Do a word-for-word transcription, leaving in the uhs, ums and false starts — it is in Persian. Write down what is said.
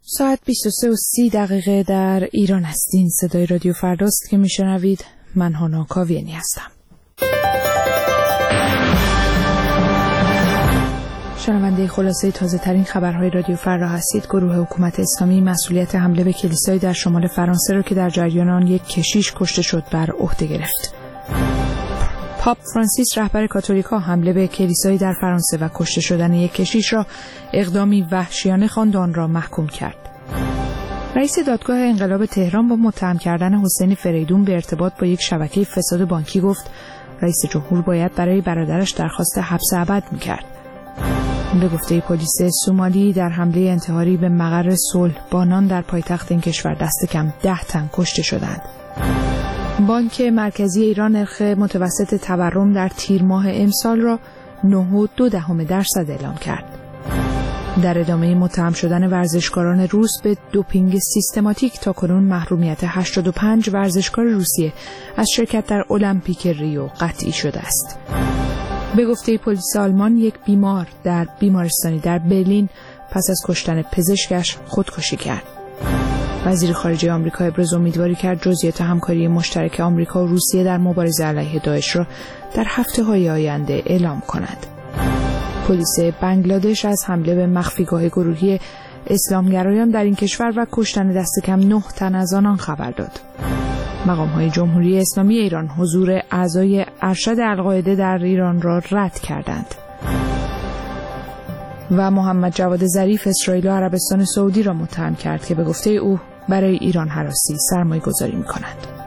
ساعت بیست و سه و سی دقیقه در ایران هستین. صدای رادیو فرداست که میشنوید. من هانا کاویانی هستم. شنونده خلاصه تازه ترین خبرهای رادیو فردا هستید. گروه حکومت اسلامی مسئولیت حمله به کلیسای در شمال فرانسه را که در جریان آن یک کشیش کشته شد بر عهده گرفت. پاپ فرانسیس رهبر کاتولیکا حمله به کلیسای در فرانسه و کشته شدن یک کشیش را اقدامی وحشیانه خواند و آن را محکوم کرد. رئیس دادگاه انقلاب تهران با متهم کردن حسین فریدون به ارتباط با یک شبکه فساد بانکی گفت رئیس جمهور باید برای برادرش درخواست حبس ابد می‌کرد. به گفته پلیس سومالی در حمله انتحاری به مقر صلح بانان در پایتخت این کشور دست کم ده تن کشته شدند. بانک مرکزی ایران نرخ متوسط تورم در تیر ماه امسال را نه و دو دهم درصد اعلام کرد. در ادامه متهم شدن ورزشکاران روس به دوپینگ سیستماتیک تاکنون محرومیت هشتاد و پنج ورزشکار روسیه از شرکت در المپیک ریو قطعی شده است. به گفته پلیس آلمان یک بیمار در بیمارستانی در برلین پس از کشتن پزشکش خودکشی کرد. وزیر خارجه آمریکا ابراز امیدواری کرد جزئیات همکاری مشترک آمریکا و روسیه در مبارزه علیه داعش را در هفته‌های آینده اعلام کند. پلیس بنگلادش از حمله به مخفیگاه گروهی اسلامگرایان در این کشور و کشتن دست کم نه تن از آنان خبر داد. مقام‌های جمهوری اسلامی ایران حضور اعضای ارشد القاعده در ایران را رد کردند. و محمد جواد ظریف اسرائیل و عربستان سعودی را متهم کرد که به گفته او برای ایران هراسی سرمایه‌گذاری می‌کنند.